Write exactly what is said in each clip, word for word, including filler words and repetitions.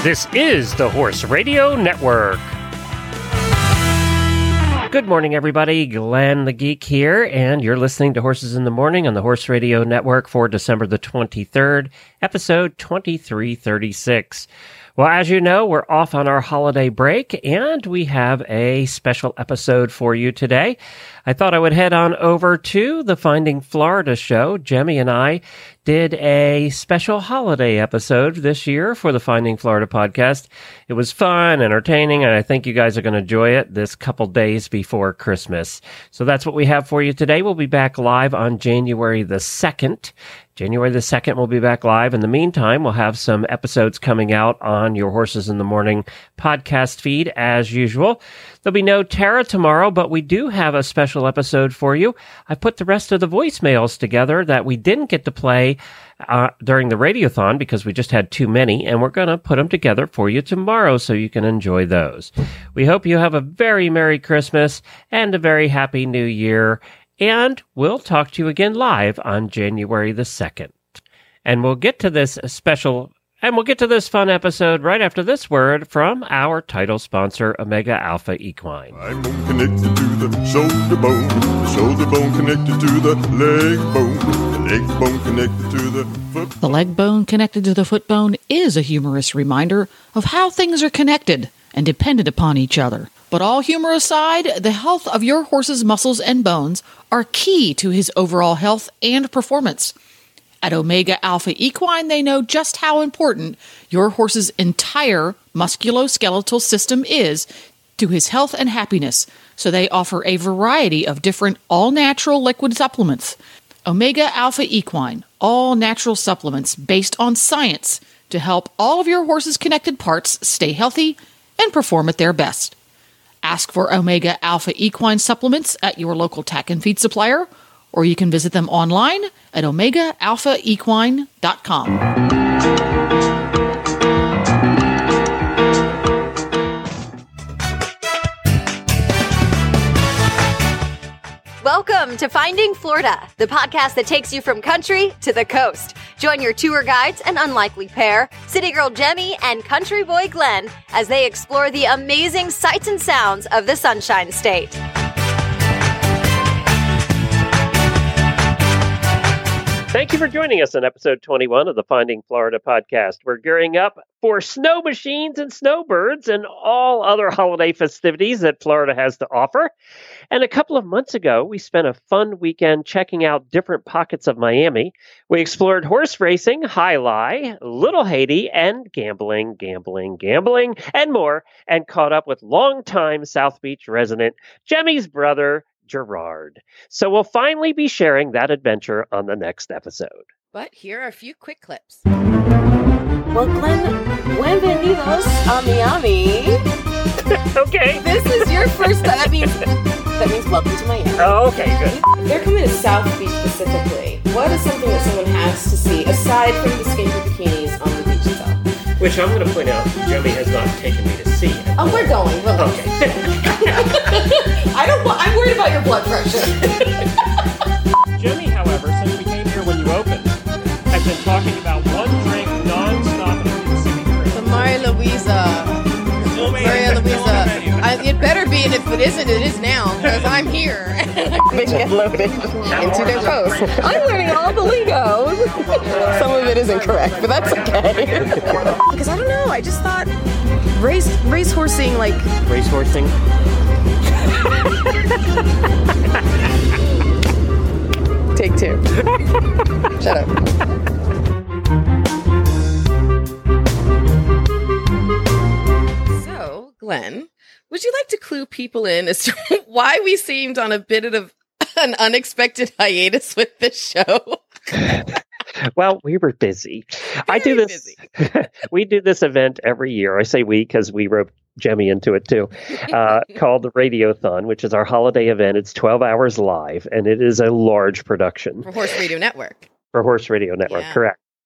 This is the Horse Radio Network. Good morning, everybody. Glenn the Geek here, and you're listening to Horses in the Morning on the Horse Radio Network for December the twenty-third, episode twenty-three thirty-six. Well, as you know, we're off on our holiday break, and we have a special episode for you today. I thought I would head on over to the Finding Florida show. Jemmy and I did a special holiday episode this year for the Finding Florida podcast. It was fun, entertaining, and I think you guys are going to enjoy it this couple days before Christmas. So that's what we have for you today. We'll be back live on January the second. January the second, we'll be back live. In the meantime, we'll have some episodes coming out on your Horses in the Morning podcast feed as usual. There'll be no Tara tomorrow, but we do have a special episode for you. I put the rest of the voicemails together that we didn't get to play uh, during the Radiothon because we just had too many, and we're going to put them together for you tomorrow so you can enjoy those. We hope you have a very Merry Christmas and a very Happy New Year, and we'll talk to you again live on January the second. And we'll get to this special And we'll get to this fun episode right after this word from our title sponsor, Omega Alpha Equine. I'm connected to the shoulder bone, the shoulder bone connected to the leg bone, the leg bone connected to the foot. The leg bone connected to the foot bone is a humorous reminder of how things are connected and dependent upon each other. But all humor aside, the health of your horse's muscles and bones are key to his overall health and performance. At Omega Alpha Equine, they know just how important your horse's entire musculoskeletal system is to his health and happiness, so they offer a variety of different all-natural liquid supplements. Omega Alpha Equine, all-natural supplements based on science to help all of your horse's connected parts stay healthy and perform at their best. Ask for Omega Alpha Equine supplements at your local tack and feed supplier, or you can visit them online at omega alpha equine dot com. Welcome to Finding Florida, the podcast that takes you from country to the coast. Join your tour guides, an unlikely pair, City Girl Jemmy and Country Boy Glenn, as they explore the amazing sights and sounds of the Sunshine State. Thank you for joining us on episode twenty-one of the Finding Florida podcast. We're gearing up for snow machines and snowbirds and all other holiday festivities that Florida has to offer. And a couple of months ago, we spent a fun weekend checking out different pockets of Miami. We explored horse racing, High Lie, Little Haiti, and gambling, gambling, gambling, and more, and caught up with longtime South Beach resident Jemmy's brother, Gerard. So we'll finally be sharing that adventure on the next episode. But here are a few quick clips. Well, Glenn, bienvenidos a Miami. Okay. This is your first time. That means, that means welcome to Miami. Oh, okay, good. They're coming to South Beach specifically. What is something that someone has to see aside from the skimpy bikinis on the beach itself? Which I'm going to point out, Jemmy has not taken me to see. Oh, we're going. We're Okay. I don't. I'm worried about your blood pressure. Jemmy, however, since we came here when you opened, has been talking about one drink nonstop in the Pacific Crest. The Maria Luisa. Maria Luisa. I, it better be, and if it isn't, it is now, because I'm here. They get loaded into their post. I'm learning all the lingo. Some of it is incorrect, but that's okay. Because I don't know, I just thought race race horsing, like... Race horsing? Take two. Shut up. So, Glenn, would you like to clue people in as to why we seemed on a bit of an unexpected hiatus with this show? Well, we were busy. Very I do this. We do this event every year. I say we because we wrote Jemmy into it too, uh, called the Radiothon, which is our holiday event. It's twelve hours live, and it is a large production. For Horse Radio Network. For Horse Radio Network, Yeah. correct.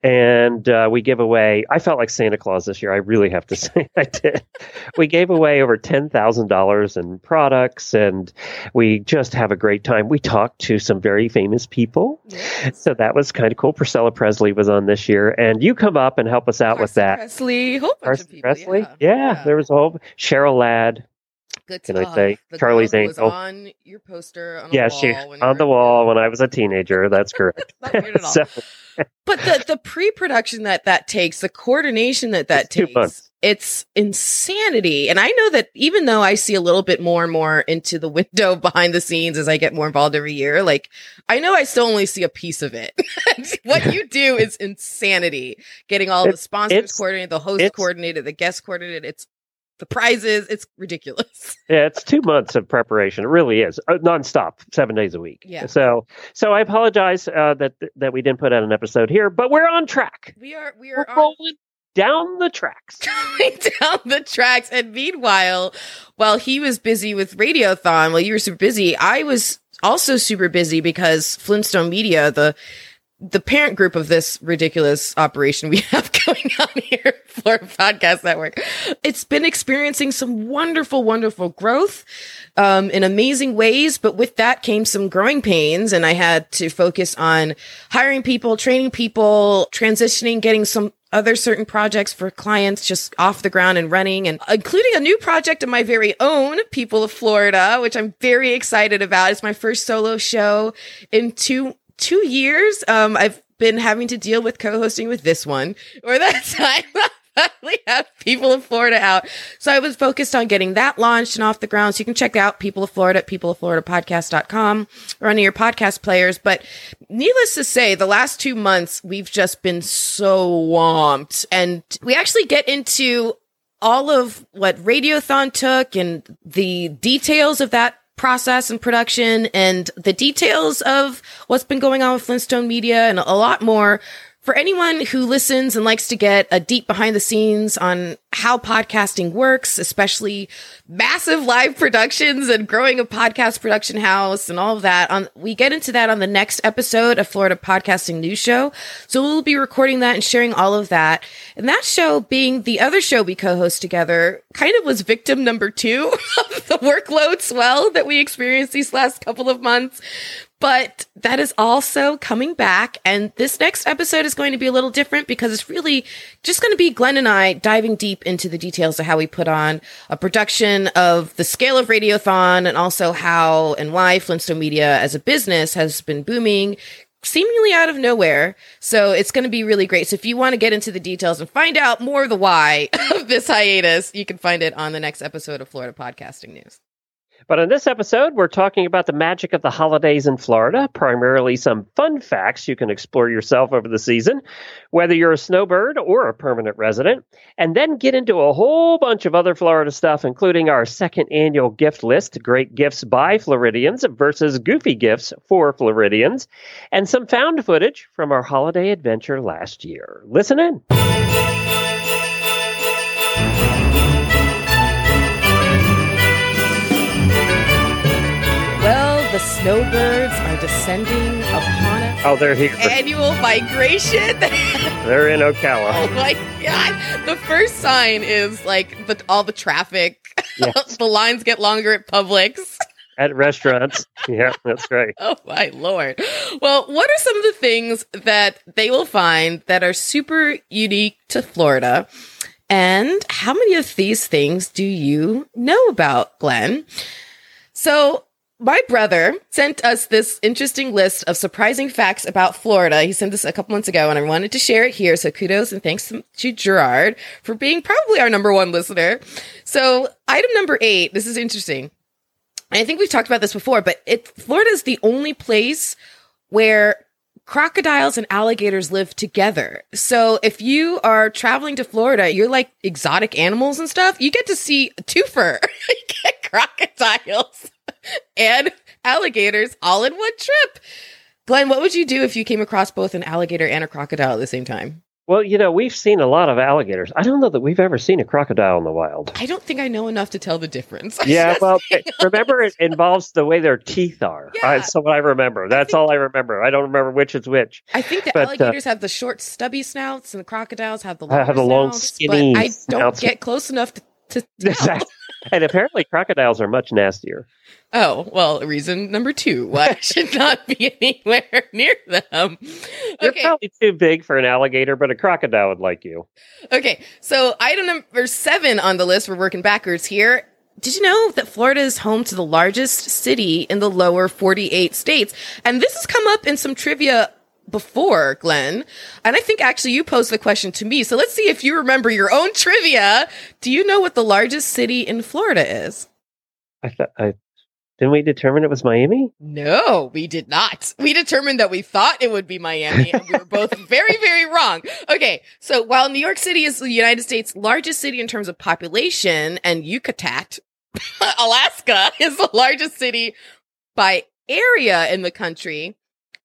And uh, we give away, I felt like Santa Claus this year. I really have to say I did. We gave away over ten thousand dollars in products, and we just have a great time. We talked to some very famous people. Yes. So that was kind of cool. Priscilla Presley was on this year, and you come up and help us out Carson with that. Presley, whole bunch Carson of people. Presley? Yeah. Yeah, Yeah. there was a whole, Cheryl Ladd. Good Can stuff. I say The Charlie's girl who was Angel? on your poster on Yeah, the wall she when you on were- the wall when I was a teenager. That's correct. Not weird at all. So, But the the pre-production that that takes, the coordination that that It's two takes, months. it's insanity. And I know that even though I see a little bit more and more into the window behind the scenes as I get more involved every year, like I know I still only see a piece of it. What you do is insanity. Getting all the It's- sponsors it's- coordinated, the host it's- coordinated, the guest coordinated. It's the prizes. It's ridiculous. yeah, it's two months of preparation. It really is uh, nonstop, seven days a week. Yeah. So, so I apologize uh, that that we didn't put out an episode here, but we're on track. We are we We're are on rolling down the tracks. going down the tracks. And meanwhile, while he was busy with Radiothon, while you were super busy, I was also super busy because Flintstone Media, the the parent group of this ridiculous operation we have going on here, Florida Podcast Network, it's been experiencing some wonderful, wonderful growth um, in amazing ways. But with that came some growing pains, and I had to focus on hiring people, training people, transitioning, getting some other certain projects for clients just off the ground and running, and including a new project of my very own, People of Florida, which I'm very excited about. It's my first solo show in two two years. Um, I've been having to deal with co-hosting with this one, or that time I finally have People of Florida out. So I was focused on getting that launched and off the ground. So you can check out People of Florida at people of florida podcast dot com or any of your podcast players. But needless to say, the last two months, we've just been so swamped. And we actually get into all of what Radiothon took and the details of that process and production and the details of what's been going on with Flintstone Media and a lot more. For anyone who listens and likes to get a deep behind the scenes on how podcasting works, especially massive live productions and growing a podcast production house and all of that, on we get into that on the next episode of Florida Podcasting News Show. So we'll be recording that and sharing all of that. And that show, being the other show we co-host together, kind of was victim number two of the workload swell that we experienced these last couple of months. But that is also coming back. And this next episode is going to be a little different because it's really just going to be Glenn and I diving deep into the details of how we put on a production of the scale of Radiothon and also how and why Flintstone Media as a business has been booming seemingly out of nowhere. So it's going to be really great. So if you want to get into the details and find out more of the why of this hiatus, you can find it on the next episode of Florida Podcasting News. But in this episode, we're talking about the magic of the holidays in Florida, primarily some fun facts you can explore yourself over the season, whether you're a snowbird or a permanent resident, and then get into a whole bunch of other Florida stuff, including our second annual gift list, Great Gifts by Floridians versus Goofy Gifts for Floridians, and some found footage from our holiday adventure last year. Listen in. Well, the snowbirds are descending upon us. Oh, they're here. Annual migration. They're in Ocala. Oh my god! The first sign is like the, all the traffic. Yes. The lines get longer at Publix. At restaurants. Yeah, that's right. Oh my lord. Well, what are some of the things that they will find that are super unique to Florida? And how many of these things do you know about, Glenn? So my brother sent us this interesting list of surprising facts about Florida. He sent this a couple months ago, and I wanted to share it here. So kudos and thanks to Gerard for being probably our number one listener. So item number eight, this is interesting. And I think we've talked about this before, but it, Florida is the only place where crocodiles and alligators live together. So if you are traveling to Florida, you're like exotic animals and stuff, you get to see a twofer. You get crocodiles and alligators all in one trip. Glenn, what would you do if you came across both an alligator and a crocodile at the same time? Well, you know, we've seen a lot of alligators. I don't know that we've ever seen a crocodile in the wild. I don't think I know enough to tell the difference. Yeah, well, remember, it involves the way their teeth are. Yeah. That's what I remember. That's think- all I remember. I don't remember which is which. I think the But, uh, alligators have the short, stubby snouts, and the crocodiles have the Uh, long, have the long, snouts, skinny but I don't snouts. get close enough to, to tell. Exactly. And apparently crocodiles are much nastier. Oh, well, reason number two why I should not be anywhere near them. You're Okay. probably too big for an alligator, but a crocodile would like you. Okay, so item number seven on the list, we're working backwards here. Did you know that Florida is home to the largest city in the lower forty-eight states? And this has come up in some trivia before, Glenn. And I think actually you posed the question to me. So let's see if you remember your own trivia. Do you know what the largest city in Florida is? I thought I didn't we determine it was Miami? No, we did not. We determined that we thought it would be Miami, and we were both very, very wrong. Okay, so while New York City is the United States' largest city in terms of population, and Yucatan, Alaska, is the largest city by area in the country,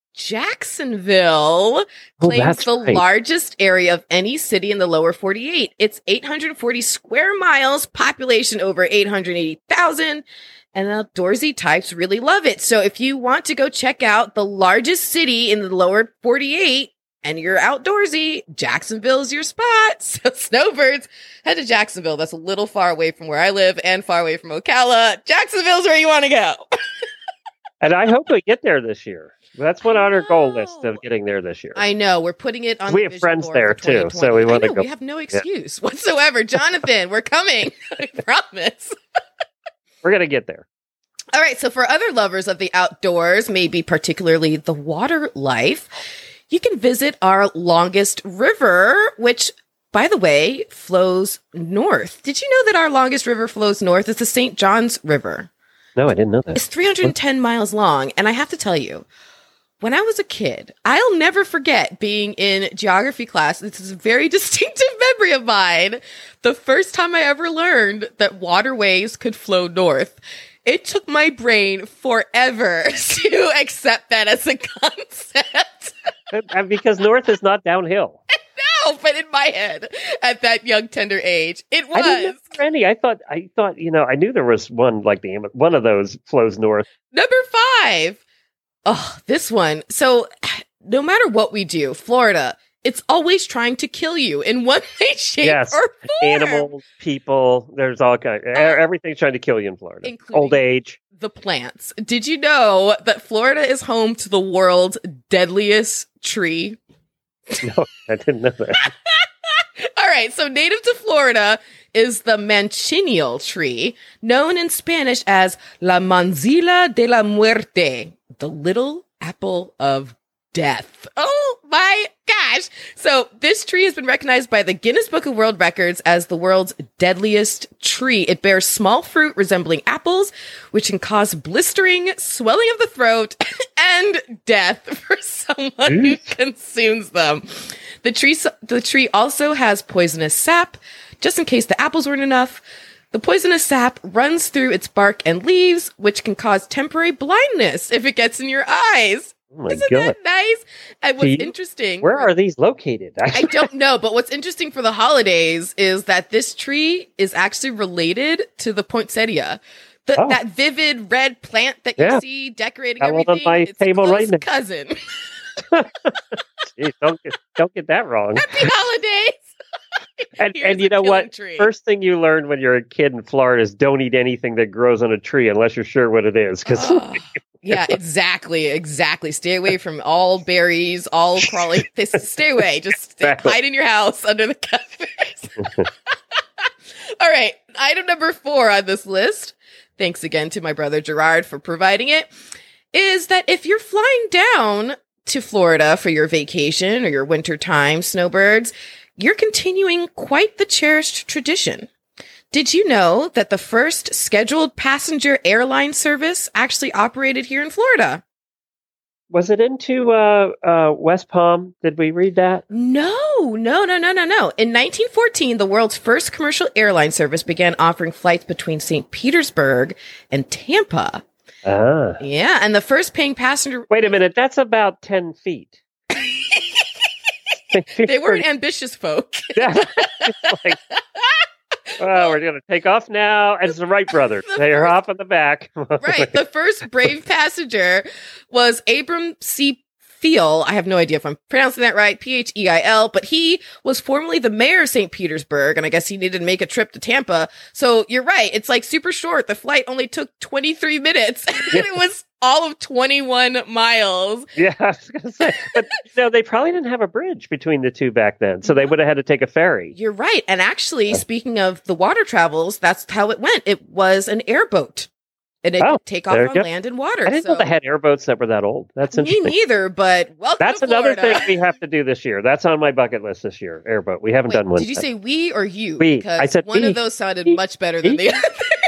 Jacksonville Oh, claims that's the right. largest area of any city in the lower forty-eight. It's eight hundred forty square miles, population over eight hundred eighty thousand, and outdoorsy types really love it. So if you want to go check out the largest city in the lower forty-eight and you're outdoorsy, Jacksonville's your spot. So snowbirds, head to Jacksonville. That's a little far away from where I live and far away from Ocala. Jacksonville's where you want to go. And I hope we get there this year. That's one I on our goal know. list of getting there this year. I know. We're putting it on We the have vision friends board there, for too, twenty so we twenty. wanna I know, go- We have no excuse whatsoever. Jonathan, we're coming. I promise. We're gonna get there. All right. So for other lovers of the outdoors, maybe particularly the water life, you can visit our longest river, which, by the way, flows north. Did you know that our longest river flows north? It's the Saint Johns River. No, I didn't know that. It's three hundred ten miles long. And I have to tell you, when I was a kid, I'll never forget being in geography class. This is a very distinctive memory of mine. The first time I ever learned that waterways could flow north. It took my brain forever to accept that as a concept. And because north is not downhill. No, but in my head, at that young, tender age, it I didn't know was. there were any. I thought, I thought, you know, I knew there was one like the one of those flows north. Number five. Oh, this one. So no matter what we do, Florida, it's always trying to kill you in one way, shape, Yes, or form. animals, people. There's all kind. Uh, everything's trying to kill you in Florida. including- Old age. The plants. Did you know that Florida is home to the world's deadliest tree? No, I didn't know that. All right, so native to Florida is the manchineel tree, known in Spanish as La Manzila de la Muerte, the little apple of death. Oh my gosh. So this tree has been recognized by the Guinness Book of World Records as the world's deadliest tree. It bears small fruit resembling apples, which can cause blistering, swelling of the throat, and death for someone who consumes them. The tree, the tree also has poisonous sap, just in case the apples weren't enough. The poisonous sap runs through its bark and leaves, which can cause temporary blindness if it gets in your eyes. Oh my Isn't god! that nice? And what's Do you- interesting, Where are these located? I don't know, but what's interesting for the holidays is that this tree is actually related to the poinsettia. The, Oh. That vivid red plant that you Yeah. see decorating Got one on everything. my it's table a close right now. cousin. Jeez, don't get, don't get that wrong. Happy holidays! And, Here's and you a know killing what? tree. First thing you learn when you're a kid in Florida is don't eat anything that grows on a tree unless you're sure what it is. Because Oh, yeah, exactly, exactly. Stay away from all berries, all crawling. Stay away. Just stay, Exactly. hide in your house under the covers. All right, item number four on this list. Thanks again to my brother Gerard for providing it. Is that if you're flying down to Florida for your vacation or your wintertime snowbirds, you're continuing quite the cherished tradition. Did you know that the first scheduled passenger airline service actually operated here in Florida? was it into uh, uh, West Palm? Did we read that? No, no, no, no, no, no. In nineteen fourteen, the world's first commercial airline service began offering flights between Saint Petersburg and Tampa. Ah. Yeah, and the first paying passenger... Wait a minute. That's about ten feet. They weren't ambitious folk. Yeah. It's like, oh, we're going to take off now. And it's the Wright brothers. The They are first- off on the back. Right. The first brave passenger was Abram C. Feil. I have no idea if I'm pronouncing that right. P H E I L. But he was formerly the mayor of Saint Petersburg, and I guess he needed to make a trip to Tampa. So you're right. It's like super short. The flight only took twenty-three minutes, and it was all of twenty-one miles. Yeah, I was going to say. But no, they probably didn't have a bridge between the two back then. So they would have had to take a ferry. You're right. And actually, speaking of the water travels, that's how it went. It was an airboat. And it Oh, could take off there you on go. land and water. I didn't so, know they had airboats that were that old. That's me interesting. neither, but welcome That's to another Florida. thing we have to do this year. That's on my bucket list this year. Airboat. We haven't Wait, done one. did you yet. say we or you? We. Because I said one we. of those sounded We. much better than We. the other.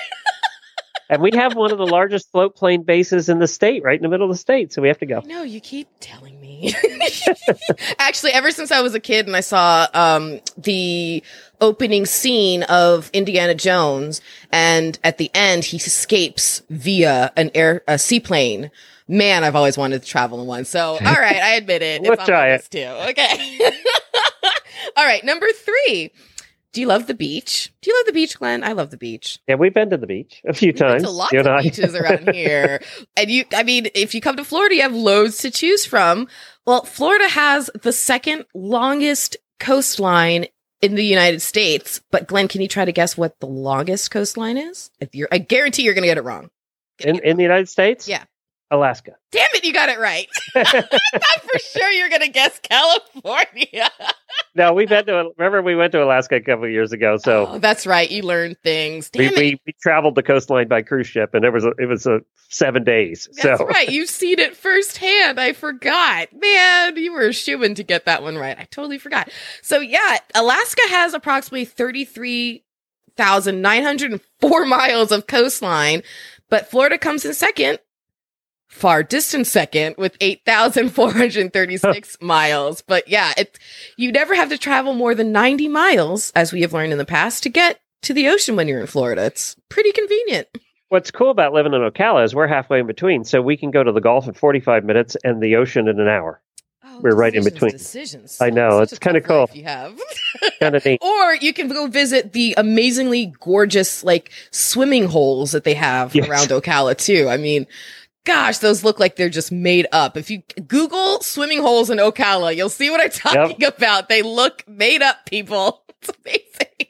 And we have one of the largest float plane bases in the state, right in the middle of the state. So we have to go. No, you keep telling me. Actually, ever since I was a kid and I saw um, the opening scene of Indiana Jones, and at the end he escapes via an air a seaplane. Man, I've always wanted to travel in one. So, all right, I admit it. We'll It's on try my it. list too. Okay. All right, number three. Do you love the beach? Do you love the beach, Glenn? I love the beach. Yeah, we've been to the beach a few We've been times. to lots you and of I. beaches around here. And you, I mean, if you come to Florida, you have loads to choose from. Well, Florida has the second longest coastline in the United States. But Glenn, can you try to guess what the longest coastline is? If you're, I guarantee you're going to get it wrong. in, in the United States? Yeah. Alaska. Damn it, you got it right. I thought for sure you were going to guess California. No, we've been to, remember we went to Alaska a couple of years ago. So Oh, that's right. You learned things. we, Damn it. we, we traveled the coastline by cruise ship and it was a, it was a seven days. That's so right. You've seen it firsthand. I forgot. Man, you were a shoo-in to get that one right. I totally forgot. So yeah, Alaska has approximately thirty-three thousand nine hundred four miles of coastline, but Florida comes in second, far distant second, with eight thousand four hundred thirty-six miles. But yeah, it, you never have to travel more than ninety miles, as we have learned in the past, to get to the ocean when you're in Florida. It's pretty convenient. what's cool about living in Ocala is we're halfway in between. So we can go to the Gulf in forty-five minutes and the ocean in an hour. Oh, We're right in decisions, between. Decisions. I know, Such it's a kinda tough cool. life You have. Kind of neat. Or you can go visit the amazingly gorgeous, like, swimming holes that they have Yes. around Ocala, too. I mean, gosh, those look like they're just made up. If you Google swimming holes in Ocala, you'll see what I'm talking about. They look made up, people. It's amazing.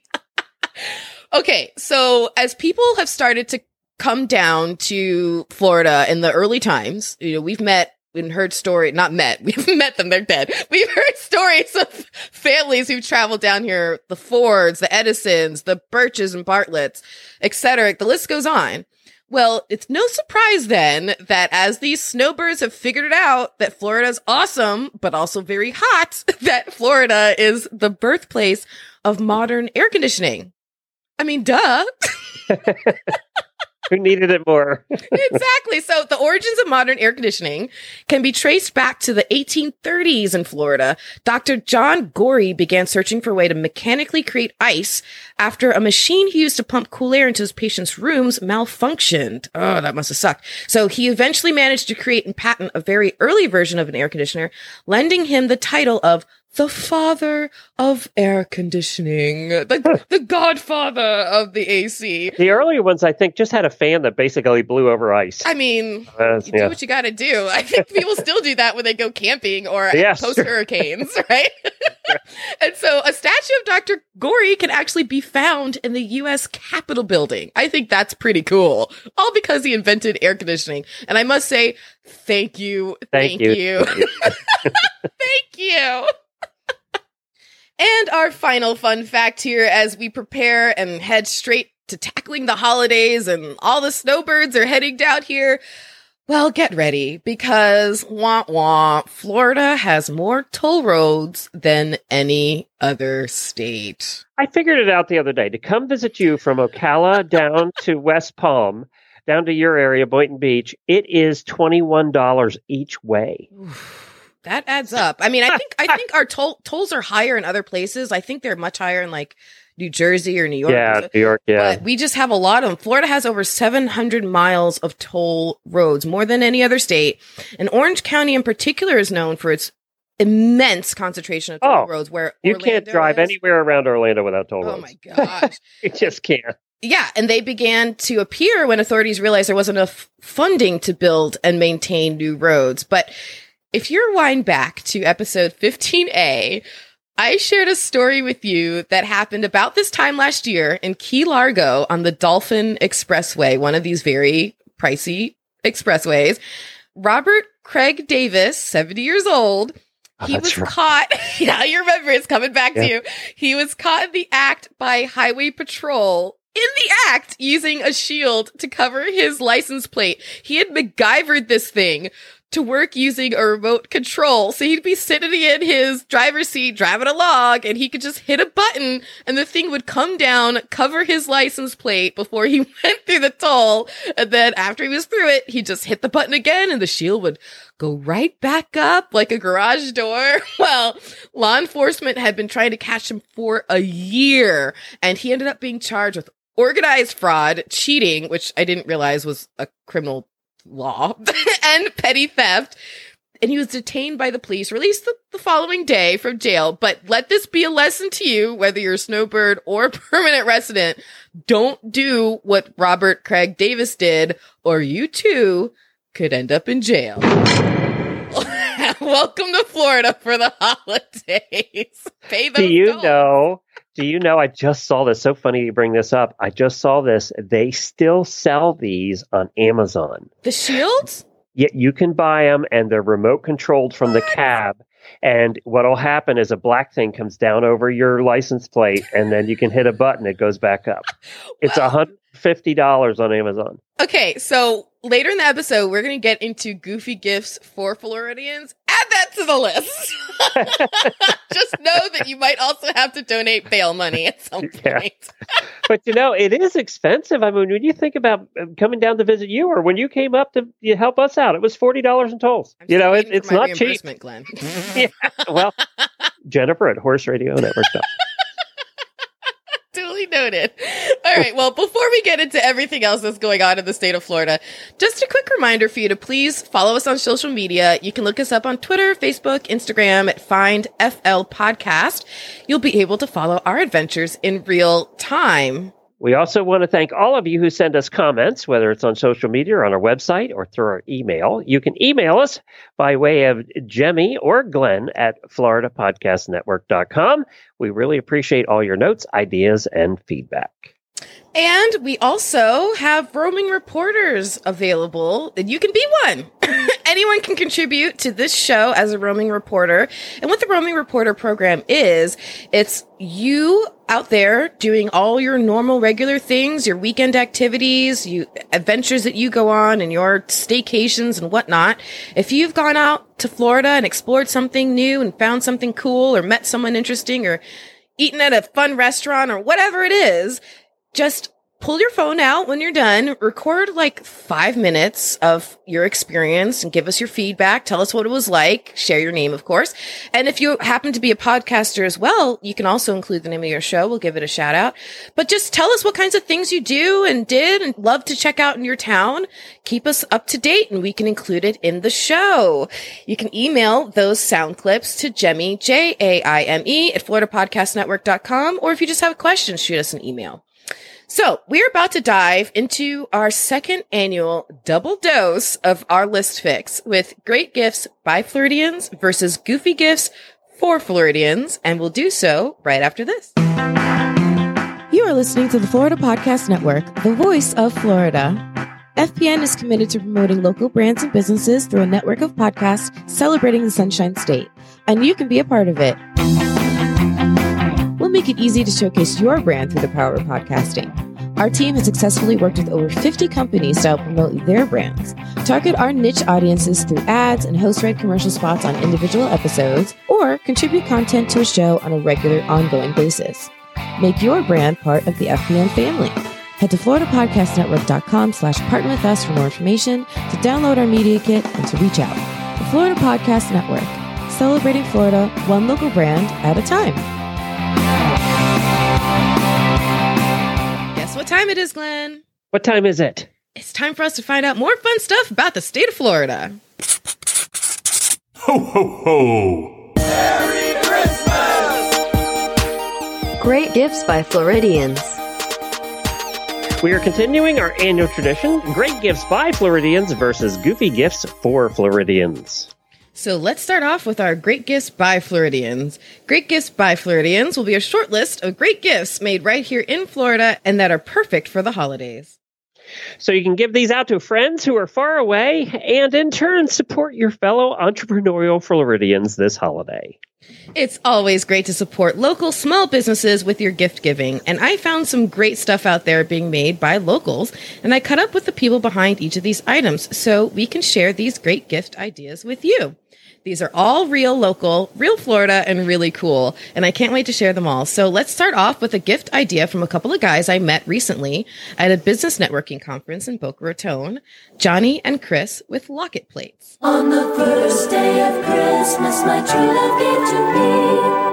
Okay, so as people have started to come down to Florida in the early times, you know, we've met and heard story, not met, we've met them, they're dead. We've heard stories of families who've traveled down here, the Fords, the Edisons, the Birches and Bartletts, et cetera. The list goes on. Well, it's no surprise then that as these snowbirds have figured it out that Florida's awesome, but also very hot, that Florida is the birthplace of modern air conditioning. I mean, duh. Who needed it more? Exactly. So the origins of modern air conditioning can be traced back to the eighteen thirties in Florida. Doctor John Gorey began searching for a way to mechanically create ice after a machine he used to pump cool air into his patients' rooms malfunctioned. Oh, that must have sucked. So he eventually managed to create and patent a very early version of an air conditioner, lending him the title of the father of air conditioning, the, the godfather of the A C. The earlier ones, I think, just had a fan that basically blew over ice. I mean, Uh, you yeah. do what you got to do. I think people still do that when they go camping or Yes. post hurricanes, right? And so a statue of Doctor Gorey can actually be found in the U S Capitol building. I think that's pretty cool. All because he invented air conditioning. And I must say, thank you. Thank Thank, you. you. Thank you. And our final fun fact here as we prepare and head straight to tackling the holidays and all the snowbirds are heading down here. Well, get ready because wah wah, Florida has more toll roads than any other state. I figured it out the other day. To come visit you from Ocala down to West Palm, down to your area, Boynton Beach, it is twenty-one dollars each way. That adds up. I mean, I think I think our toll tolls are higher in other places. I think they're much higher in like New Jersey or New York. Yeah, New York, yeah. But we just have a lot of them. Florida has over seven hundred miles of toll roads, more than any other state. And Orange County in particular is known for its immense concentration of toll Oh, roads where You Orlando can't drive is. anywhere around Orlando without toll Oh roads. my gosh. You just can't. Yeah, and they began to appear when authorities realized there wasn't enough funding to build and maintain new roads. But if you rewind back to episode fifteen A, I shared a story with you that happened about this time last year in Key Largo on the Dolphin Expressway, one of these very pricey expressways. Robert Craig Davis, seventy years old, Oh, he that's was right. caught. Yeah, you remember, it's coming back Yeah. to you. He was caught in the act by Highway Patrol. In the act, using a shield to cover his license plate. He had MacGyvered this thing to work using a remote control. So he'd be sitting in his driver's seat, driving along, and he could just hit a button and the thing would come down, cover his license plate before he went through the toll. And then after he was through it, he just hit the button again and the shield would go right back up like a garage door. Well, law enforcement had been trying to catch him for a year and he ended up being charged with organized fraud, cheating, which I didn't realize was a criminal law, and petty theft. And he was detained by the police, released the, the following day from jail. But let this be a lesson to you, whether you're a snowbird or permanent resident. Don't do what Robert Craig Davis did, or you too could end up in jail. Welcome to Florida for the holidays. Pay those Do you tolls. know? Do you know? I just saw this. So funny you bring this up. I just saw this. They still sell these on Amazon. The shields? Yet you can buy them, and they're remote controlled from the cab. And what'll happen is a black thing comes down over your license plate, and then you can hit a button. It goes back up. It's one hundred fifty dollars on Amazon. Okay, so later in the episode, we're going to get into goofy gifts for Floridians. Add that to the list. Just know that you might also have to donate bail money at some point. Yeah. But, you know, it is expensive. I mean, when you think about uh, coming down to visit you, or when you came up to you help us out, it was forty dollars in tolls. I'm You still know, it, waiting it's for my not cheap. reimbursement, Glenn. Yeah. Well, Jennifer at horse radio network dot com. Totally noted. All right. Well, before we get into everything else that's going on in the state of Florida, just a quick reminder for you to please follow us on social media. You can look us up on Twitter, Facebook, Instagram at Find F L Podcast. You'll be able to follow our adventures in real time. We also want to thank all of you who send us comments, whether it's on social media or on our website or through our email. You can email us by way of Jemmy or Glenn at Florida Podcast Network dot com. We really appreciate all your notes, ideas, and feedback. And we also have roaming reporters available, and you can be one. Anyone can contribute to this show as a roaming reporter. And what the roaming reporter program is, it's you out there doing all your normal, regular things, your weekend activities, you adventures that you go on, and your staycations and whatnot. If you've gone out to Florida and explored something new and found something cool, or met someone interesting, or eaten at a fun restaurant, or whatever it is, just pull your phone out when you're done, record like five minutes of your experience and give us your feedback. Tell us what it was like. Share your name, of course. And if you happen to be a podcaster as well, you can also include the name of your show. We'll give it a shout out. But just tell us what kinds of things you do and did and love to check out in your town. Keep us up to date and we can include it in the show. You can email those sound clips to Jemmy, J A I M E, at Florida Podcast Network dot com. Or if you just have a question, shoot us an email. So we're about to dive into our second annual double dose of our list fix with great gifts by Floridians versus goofy gifts for Floridians. And we'll do so right after this. You are listening to the Florida Podcast Network, the voice of Florida. F P N is committed to promoting local brands and businesses through a network of podcasts celebrating the Sunshine State, and you can be a part of it. We'll make it easy to showcase your brand through the power of podcasting. Our team has successfully worked with over fifty companies to help promote their brands. Target our niche audiences through ads and host-read commercial spots on individual episodes, or contribute content to a show on a regular, ongoing basis. Make your brand part of the F P N family. Head to Florida Podcast Network dot com slash partner with us for more information, to download our media kit, and to reach out. The Florida Podcast Network, celebrating Florida one local brand at a time. Guess what time it is, Glenn? What time is it? It's time for us to find out more fun stuff about the state of Florida. Ho, ho, ho! Great gifts by Floridians. We are continuing our annual tradition, Great Gifts by Floridians versus Goofy Gifts for Floridians. So let's start off with our Great Gifts by Floridians. Great Gifts by Floridians will be a short list of great gifts made right here in Florida and that are perfect for the holidays. So you can give these out to friends who are far away and in turn support your fellow entrepreneurial Floridians this holiday. It's always great to support local small businesses with your gift giving, and I found some great stuff out there being made by locals, and I caught up with the people behind each of these items so we can share these great gift ideas with you. These are all real local, real Florida, and really cool, and I can't wait to share them all. So let's start off with a gift idea from a couple of guys I met recently at a business networking conference in Boca Raton, Johnny and Chris with Locket Plates. On the first day of Christmas, my true love gave to me.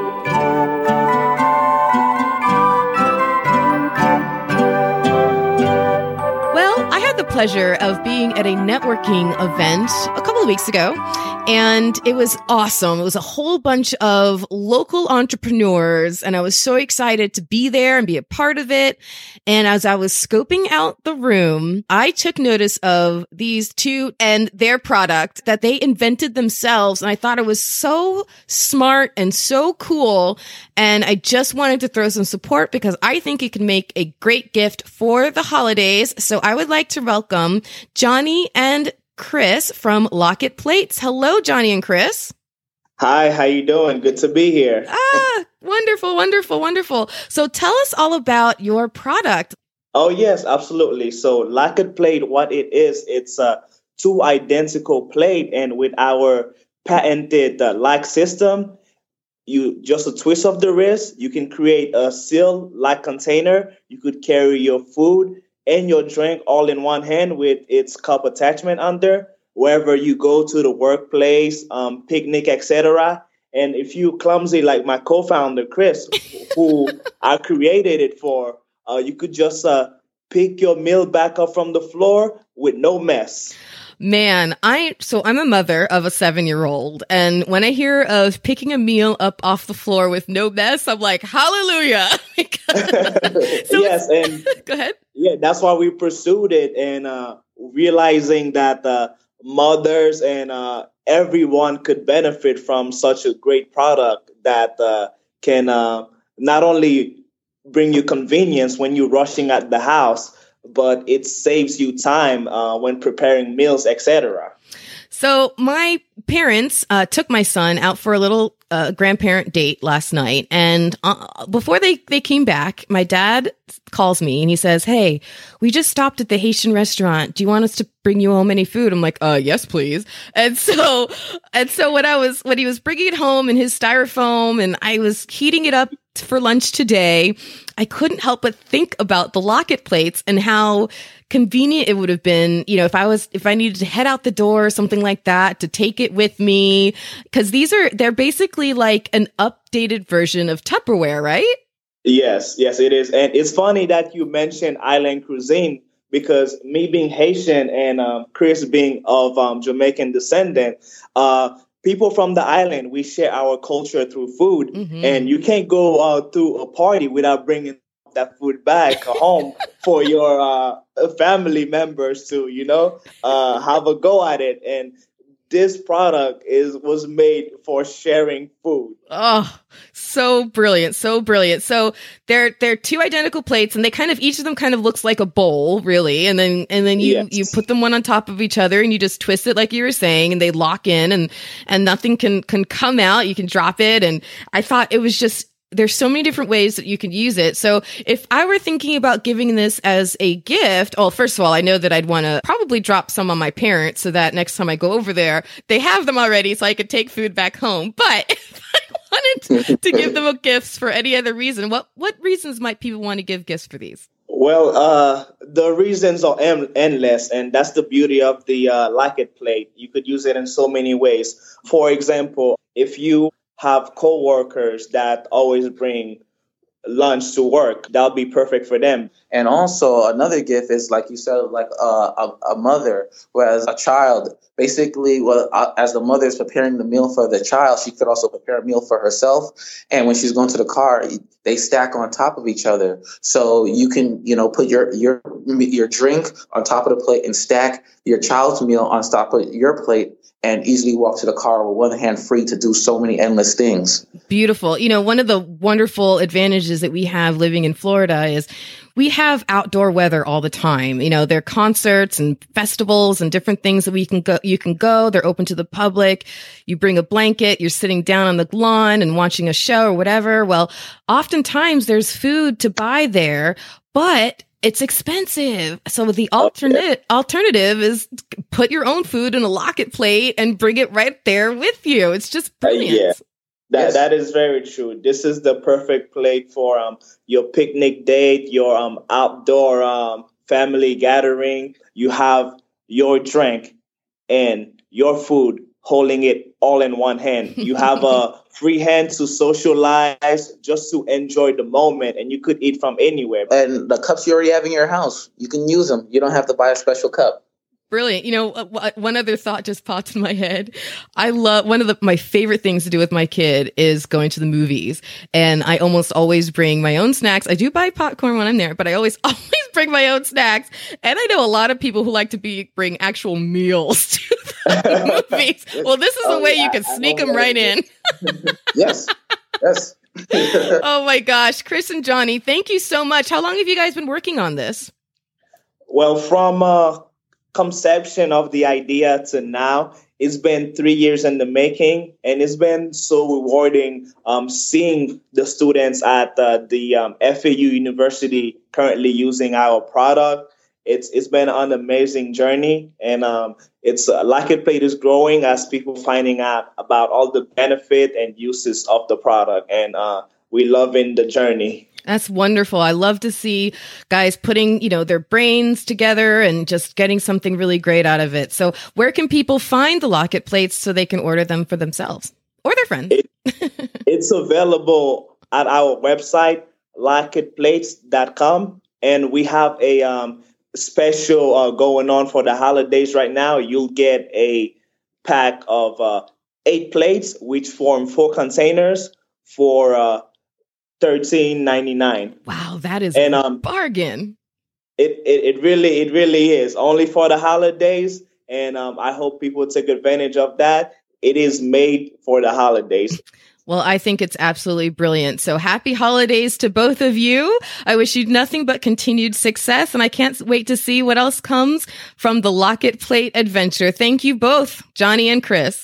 Pleasure of being at a networking event a couple of weeks ago, and it was awesome. It was a whole bunch of local entrepreneurs, and I was so excited to be there and be a part of it. And as I was scoping out the room, I took notice of these two and their product that they invented themselves, and I thought it was so smart and so cool, and I just wanted to throw some support because I think it can make a great gift for the holidays. So I would like to welcome Johnny and Chris from Locket Plates. Hello, Johnny and Chris. Hi, how you doing? Good to be here. Ah, wonderful, wonderful, wonderful. So tell us all about your product. Oh, yes, absolutely. So Locket Plate, what it is, it's a two identical plate, and with our patented uh, lock system, you just a twist of the wrist, you can create a sealed lock container. You could carry your food and your drink all in one hand with its cup attachment under, wherever you go to the workplace, um, picnic, et cetera. And if you clumsy like my co-founder, Chris, who I created it for, uh, you could just uh, pick your meal back up from the floor with no mess. Man, I so I'm a mother of a seven-year-old, and when I hear of picking a meal up off the floor with no mess, I'm like, hallelujah. So yes, and go ahead. Yeah, that's why we pursued it, and uh, realizing that uh, mothers and uh, everyone could benefit from such a great product that uh, can uh, not only bring you convenience when you're rushing at the house, but it saves you time uh, when preparing meals, et cetera. So my parents uh, took my son out for a little uh, grandparent date last night. And uh, before they, they came back, my dad calls me and he says, "Hey, we just stopped at the Haitian restaurant. Do you want us to bring you home any food?" I'm like, uh, yes, please. And so, and so when I was, when he was bringing it home in his styrofoam and I was heating it up for lunch today, I couldn't help but think about the Locket Plates and how convenient it would have been, you know, if I was, if I needed to head out the door or something like that, to take it with me. Cause these are, they're basically like an updated version of Tupperware, right? Yes, yes, it is. And it's funny that you mentioned island cuisine, because me being Haitian and um, Chris being of um, Jamaican descendant, uh, people from the island, we share our culture through food. Mm-hmm. And you can't go uh, to a party without bringing that food back home for your uh, family members to, you know, uh, have a go at it. And this product is was made for sharing food. Oh, so brilliant. So brilliant. So they're they're two identical plates, and they kind of, each of them kind of looks like a bowl, really. And then and then you, yes. you put them one on top of each other and you just twist it like you were saying, and they lock in, and and nothing can can come out. You can drop it. And I thought it was just, there's so many different ways that you could use it. So if I were thinking about giving this as a gift, well, first of all, I know that I'd want to probably drop some on my parents so that next time I go over there, they have them already so I could take food back home. But if I wanted to give them a gifts for any other reason, what, what reasons might people want to give gifts for these? Well, uh, the reasons are em- endless, and that's the beauty of the uh, Locket Plate. You could use it in so many ways. For example, if you have coworkers that always bring lunch to work. That'll be perfect for them. And also another gift is, like you said, like uh, a, a mother who has a child. Basically, well, uh, as the mother is preparing the meal for the child, she could also prepare a meal for herself. And when she's going to the car, they stack on top of each other. So you can, you know, put your your your drink on top of the plate and stack your child's meal on top of your plate, and easily walk to the car with one hand free to do so many endless things. Beautiful. You know, one of the wonderful advantages that we have living in Florida is we have outdoor weather all the time. You know, there are concerts and festivals and different things that we can go, you can go. They're open to the public. You bring a blanket, you're sitting down on the lawn and watching a show or whatever. Well, oftentimes there's food to buy there, but it's expensive. So the alternate alternative is put your own food in a Locket plate and bring it right there with you. It's just brilliant. Uh, yeah. That Yes. that is very true. This is the perfect plate for um your picnic date, your um outdoor um family gathering. You have your drink and your food, holding it all in one hand. You have a free hand to socialize, just to enjoy the moment, and you could eat from anywhere. And the cups you already have in your house, you can use them. You don't have to buy a special cup. Brilliant. You know, uh, one other thought just popped in my head. I love, one of the, my favorite things to do with my kid is going to the movies. And I almost always bring my own snacks. I do buy popcorn when I'm there, but I always, always bring my own snacks. And I know a lot of people who like to be, bring actual meals to the movies. Well, this is a Oh, way yeah, you can I sneak know them what right it in. Yes. Yes. Oh my gosh. Chris and Johnny, thank you so much. How long have you guys been working on this? Well, from uh, conception of the idea to now, it's been three years in the making, and it's been so rewarding um, seeing the students at uh, the um, F A U University currently using our product. It's it's been an amazing journey, and um, it's uh, Locket Plate is growing as people finding out about all the benefit and uses of the product, and uh, we loving the journey. That's wonderful. I love to see guys putting, you know, their brains together and just getting something really great out of it. So where can people find the Locket plates so they can order them for themselves or their friends? It, it's available at our website, locket plates dot com. And we have a um, special uh, going on for the holidays right now. You'll get a pack of uh, eight plates, which form four containers for uh, thirteen ninety-nine. Wow, that is And, a um, bargain. It, it it really it really is only for the holidays, and um, I hope people take advantage of that. It is made for the holidays. Well, I think it's absolutely brilliant. So happy holidays to both of you. I wish you nothing but continued success, and I can't wait to see what else comes from the Locket Plate adventure. Thank you both, Johnny and Chris.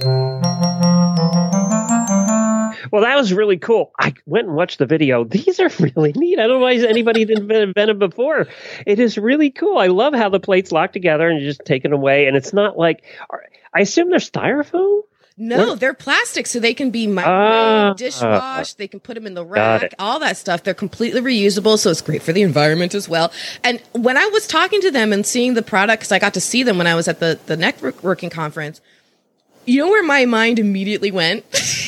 Well, that was really cool. I went and watched the video. These are really neat. I don't know why anybody didn't invent them before. It is really cool. I love how the plates lock together and you just take it away. And it's not like, I assume they're styrofoam? No, What? they're plastic, so they can be microwaved, Ah. dishwashed. They can put them in the Got rack, it. all that stuff. They're completely reusable, so it's great for the environment as well. And when I was talking to them and seeing the product, because I got to see them when I was at the, the networking conference, you know where my mind immediately went?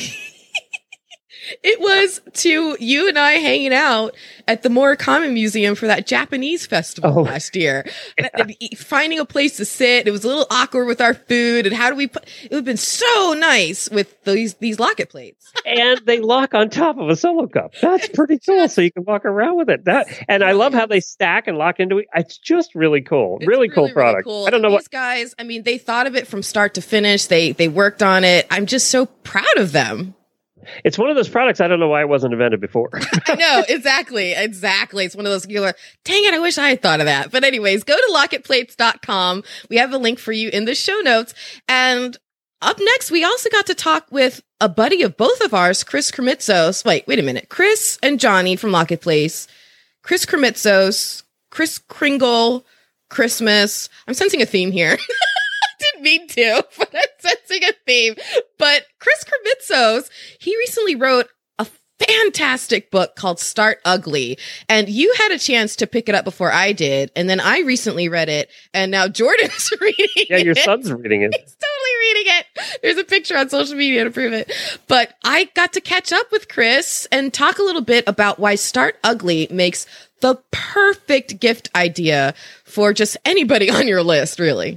It was to you and I hanging out at the Murakami Museum for that Japanese festival Oh. last year. And- and e- finding a place to sit. It was a little awkward with our food. And how do we put, it would have been so nice with these, these Locket plates. And they lock on top of a solo cup. That's pretty cool. So you can walk around with it. That and I love how they stack and lock into it. It's just really cool. It's Really, cool product. cool. I don't know These what. guys, I mean, they thought of it from start to finish. They, they worked on it. I'm just so proud of them. It's one of those products. I don't know why it wasn't invented before. I know, exactly, exactly. It's one of those you're like, dang it, I wish I had thought of that. But anyways, go to locket plates dot com. We have a link for you in the show notes. And up next, we also got to talk with a buddy of both of ours, Chris Kremitzos. Wait, wait a minute. Chris and Johnny from Locket Place. Chris Kremitzos, Chris Kringle, Christmas. I'm sensing a theme here. Didn't mean to, but I'm sensing a theme. But Chris Kremitzos, he recently wrote a fantastic book called Start Ugly. And you had a chance to pick it up before I did. And then I recently read it. And now Jordan's reading it. Yeah, your son's reading it. He's totally reading it. There's a picture on social media to prove it. But I got to catch up with Chris and talk a little bit about why Start Ugly makes the perfect gift idea for just anybody on your list, really.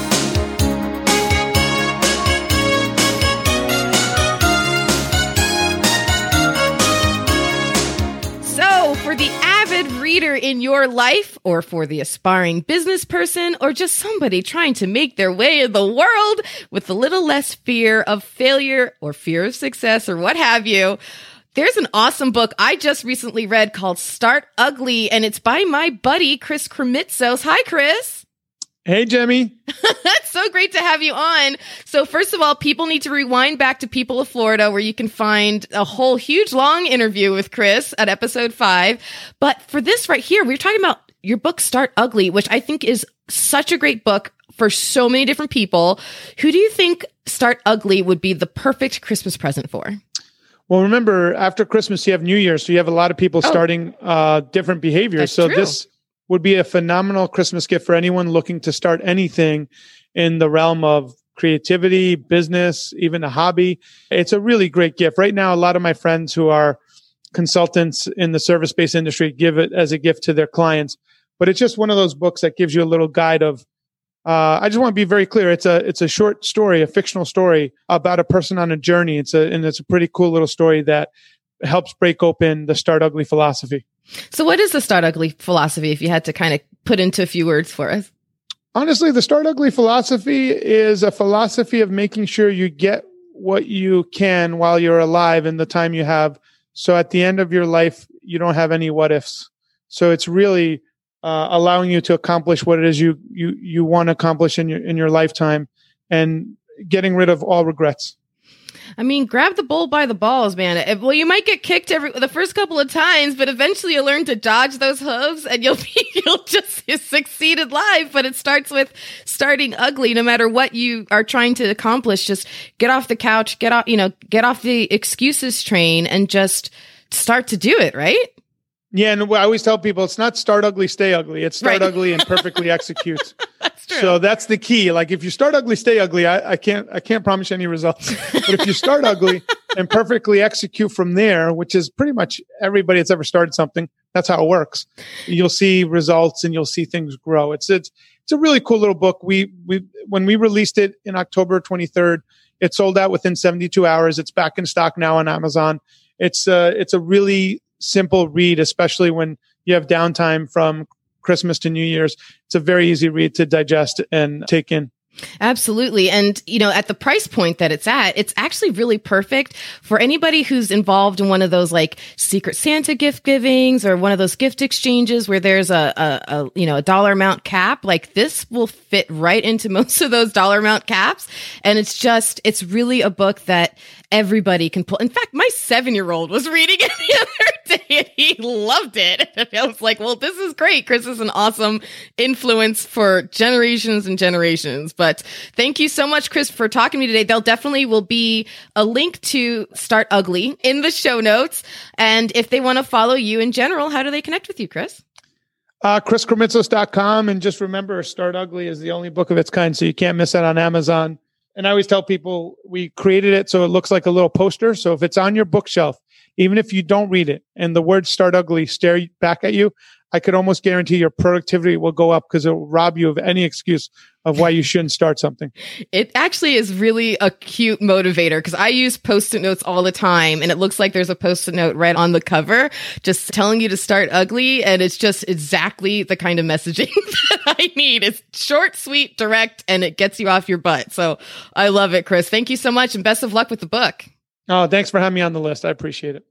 So, for the avid reader in your life, or for the aspiring business person, or just somebody trying to make their way in the world with a little less fear of failure or fear of success or what have you, there's an awesome book I just recently read called Start Ugly, and it's by my buddy, Chris Kremitzos. Hi, Chris. Hey, Jemmy. It's so great to have you on. So first of all, people need to rewind back to People of Florida, where you can find a whole huge long interview with Chris at episode five. But for this right here, we're talking about your book, Start Ugly, which I think is such a great book for so many different people. Who do you think Start Ugly would be the perfect Christmas present for? Well, remember, after Christmas, you have New Year's, so you have a lot of people Oh. starting uh, different behaviors. That's so true. this would be a phenomenal Christmas gift for anyone looking to start anything in the realm of creativity, business, even a hobby. It's a really great gift. Right now, a lot of my friends who are consultants in the service-based industry give it as a gift to their clients. But it's just one of those books that gives you a little guide of, uh, I just want to be very clear. It's a, it's a short story, a fictional story about a person on a journey. It's a, and it's a pretty cool little story that helps break open the Start Ugly philosophy. So what is the Start Ugly philosophy, if you had to kind of put into a few words for us? Honestly, the Start Ugly philosophy is a philosophy of making sure you get what you can while you're alive in the time you have. So at the end of your life, you don't have any what ifs. So it's really uh, allowing you to accomplish what it is you you you want to accomplish in your in your lifetime, and getting rid of all regrets. I mean, grab the bull by the balls, man. If- Well, you might get kicked every the first couple of times, but eventually you'll learn to dodge those hooves, and you'll be you'll just succeed in life. But it starts with starting ugly. No matter what you are trying to accomplish, just get off the couch, get off, you know, get off the excuses train, and just start to do it. Right? Yeah, and I always tell people it's not start ugly, stay ugly. It's start Right. ugly and perfectly execute. That's true. So that's the key. Like if you start ugly, stay ugly. I, I can't I can't promise you any results. But if you start ugly and perfectly execute from there, which is pretty much everybody that's ever started something, that's how it works. You'll see results and you'll see things grow. It's it's it's a really cool little book. We we when we released it in October twenty-third, it sold out within seventy-two hours. It's back in stock now on Amazon. It's uh it's a really simple read, especially when you have downtime from Christmas to New Year's. It's a very easy read to digest and take in. Absolutely. And, you know, at the price point that it's at, it's actually really perfect for anybody who's involved in one of those like Secret Santa gift givings or one of those gift exchanges where there's a, a, a you know, a dollar amount cap. Like this will fit right into most of those dollar amount caps. And it's just, it's really a book that everybody can pull. In fact, my seven-year-old was reading it the other day and he loved it. And I was like, well, this is great. Chris is an awesome influence for generations and generations. But thank you so much, Chris, for talking to me today. There'll definitely will be a link to Start Ugly in the show notes. And if they want to follow you in general, how do they connect with you, Chris? Uh, Chris Kremitzos dot com. And just remember, Start Ugly is the only book of its kind, so you can't miss it on Amazon. And I always tell people we created it so it looks like a little poster. So if it's on your bookshelf, even if you don't read it and the words Start Ugly stare back at you, I could almost guarantee your productivity will go up because it will rob you of any excuse of why you shouldn't start something. It actually is really a cute motivator because I use Post-it notes all the time and it looks like there's a Post-it note right on the cover just telling you to start ugly. And it's just exactly the kind of messaging that I need. It's short, sweet, direct, and it gets you off your butt. So I love it, Chris. Thank you so much and best of luck with the book. Oh, thanks for having me on the list. I appreciate it.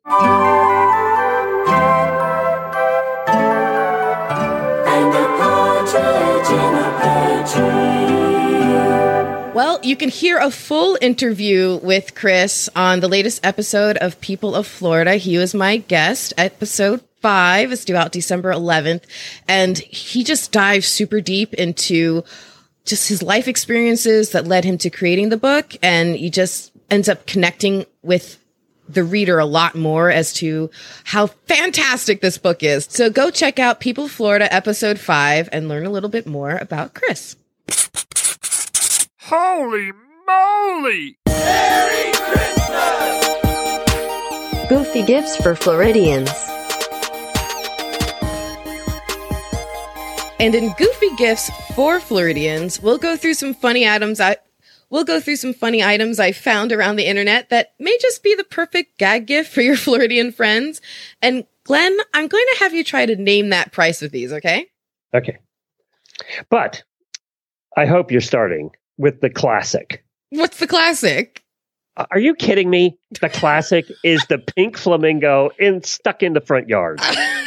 Well, you can hear a full interview with Chris on the latest episode of People of Florida. He was my guest. Episode five is due out December eleventh. And he just dives super deep into just his life experiences that led him to creating the book. And he just ends up connecting with the reader a lot more as to how fantastic this book is. So go check out People of Florida episode five and learn a little bit more about Chris. Holy moly! Merry Christmas! Goofy gifts for Floridians. And in Goofy Gifts for Floridians, we'll go through some funny items I we'll go through some funny items I found around the internet that may just be the perfect gag gift for your Floridian friends. And Glenn, I'm going to have you try to name that price of these, okay? Okay. But I hope you're starting with the classic. What's the classic? Are you kidding me? The classic is the pink flamingo in stuck in the front yard.